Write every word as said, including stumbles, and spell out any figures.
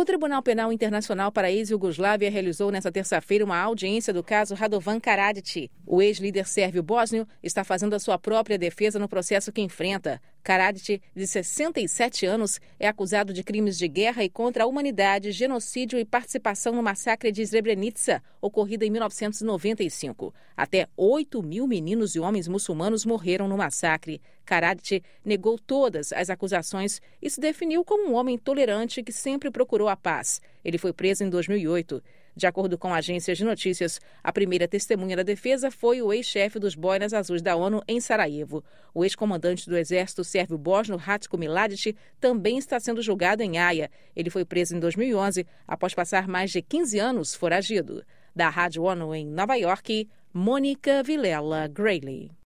Tribunal Penal Internacional para a ex-Iugoslávia realizou nesta terça-feira uma audiência do caso Radovan Karadzic. O ex-líder sérvio bósnio está fazendo a sua própria defesa no processo que enfrenta. Karadzic, de sessenta e sete anos, é acusado de crimes de guerra e contra a humanidade, genocídio e participação no massacre de Srebrenica, ocorrido em mil novecentos e noventa e cinco. Até oito mil meninos e homens muçulmanos morreram no massacre. Karadzic negou todas as acusações e se definiu como um homem tolerante que sempre procurou a paz. Ele foi preso em dois mil e oito. De acordo com agências de notícias, a primeira testemunha da defesa foi o ex-chefe dos Boinas Azuis da ONU em Sarajevo. O ex-comandante do exército sérvio bósnio, Ratko Mladic, também está sendo julgado em Haia. Ele foi preso em dois mil e onze, após passar mais de quinze anos foragido. Da Rádio ONU em Nova York, Mônica Vilela Grayley.